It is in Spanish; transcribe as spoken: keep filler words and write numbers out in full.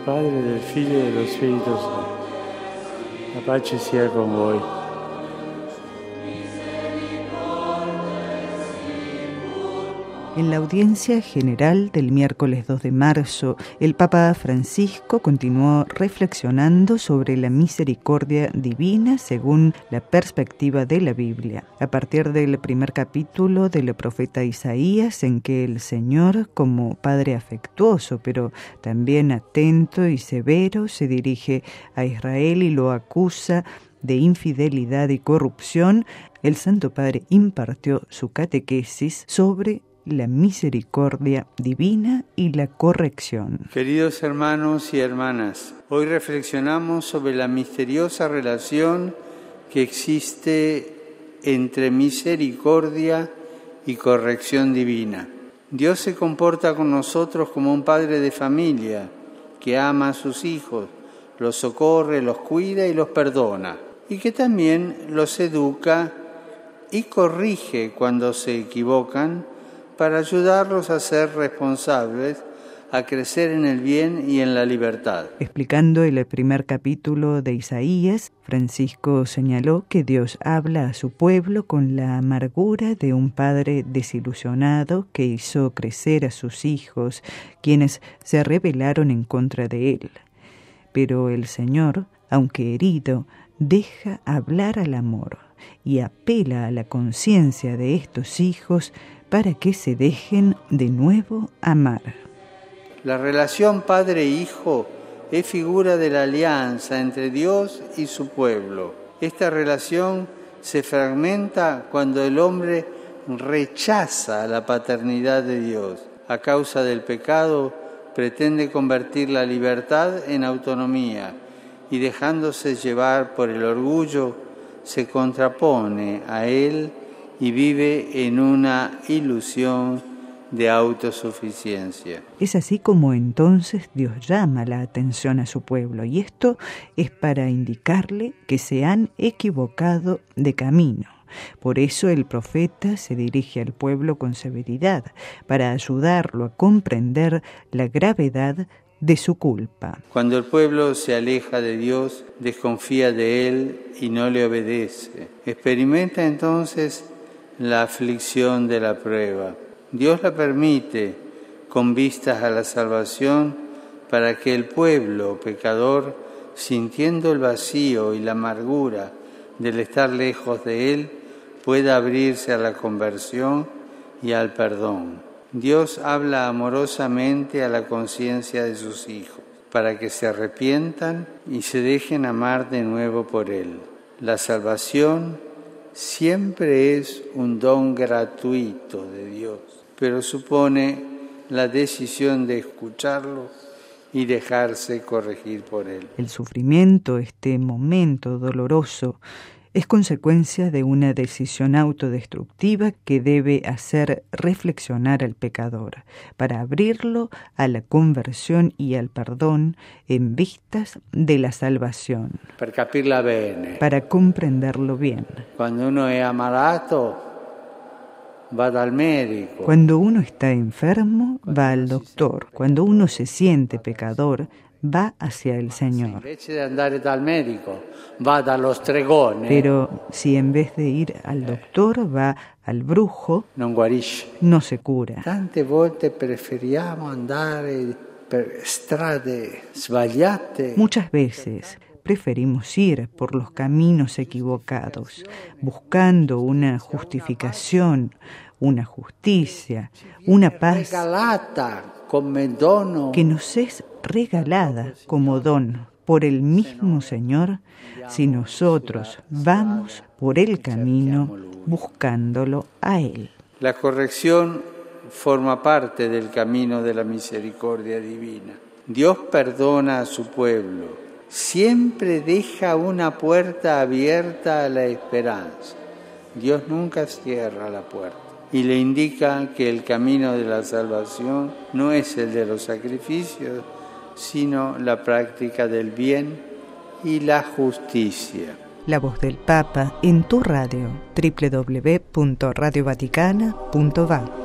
Padre, del Figlio e dello Spirito Santo. La pace sia con voi. En la audiencia general del miércoles dos de marzo, el Papa Francisco continuó reflexionando sobre la misericordia divina según la perspectiva de la Biblia. A partir del primer capítulo del profeta Isaías, en que el Señor, como Padre afectuoso, pero también atento y severo, se dirige a Israel y lo acusa de infidelidad y corrupción, el Santo Padre impartió su catequesis sobre la misericordia divina y la corrección. Queridos hermanos y hermanas, hoy reflexionamos sobre la misteriosa relación que existe entre misericordia y corrección divina. Dios se comporta con nosotros como un padre de familia que ama a sus hijos, los socorre, los cuida y los perdona, y que también los educa y corrige cuando se equivocan, para ayudarlos a ser responsables, a crecer en el bien y en la libertad. Explicando el primer capítulo de Isaías, Francisco señaló que Dios habla a su pueblo con la amargura de un padre desilusionado que hizo crecer a sus hijos, quienes se rebelaron en contra de él. Pero el Señor, aunque herido, deja hablar al amor y apela a la conciencia de estos hijos para que se dejen de nuevo amar. La relación padre-hijo es figura de la alianza entre Dios y su pueblo. Esta relación se fragmenta cuando el hombre rechaza la paternidad de Dios. A causa del pecado, pretende convertir la libertad en autonomía y, dejándose llevar por el orgullo, se contrapone a él y vive en una ilusión de autosuficiencia. Es así como entonces Dios llama la atención a su pueblo, y esto es para indicarle que se han equivocado de camino. Por eso el profeta se dirige al pueblo con severidad, para ayudarlo a comprender la gravedad de su culpa. Cuando el pueblo se aleja de Dios, desconfía de Él y no le obedece. Experimenta entonces la aflicción de la prueba. Dios la permite con vistas a la salvación para que el pueblo pecador, sintiendo el vacío y la amargura del estar lejos de Él, pueda abrirse a la conversión y al perdón. Dios habla amorosamente a la conciencia de sus hijos para que se arrepientan y se dejen amar de nuevo por Él. La salvación siempre es un don gratuito de Dios, pero supone la decisión de escucharlo y dejarse corregir por Él. El sufrimiento, este momento doloroso, es consecuencia de una decisión autodestructiva que debe hacer reflexionar al pecador, para abrirlo a la conversión y al perdón en vistas de la salvación. Per capirla bene. Para comprenderlo bien. Cuando uno es ammalato, va dal médico. Cuando uno está enfermo, va al doctor. Cuando uno se siente pecador, va hacia el Señor. Pero si en vez de ir al doctor va al brujo, no se cura. Tante volte preferiamo andare per strade sbagliate. Muchas veces preferimos ir por los caminos equivocados, buscando una justificación, una justicia, una paz que nos es regalada como don por el mismo Señor si nosotros vamos por el camino buscándolo a Él. La corrección forma parte del camino de la misericordia divina. Dios perdona a su pueblo, siempre deja una puerta abierta a la esperanza. Dios nunca cierra la puerta y le indica que el camino de la salvación no es el de los sacrificios, sino la práctica del bien y la justicia. La voz del Papa en tu radio, doble u doble u doble u punto radio vaticana punto va.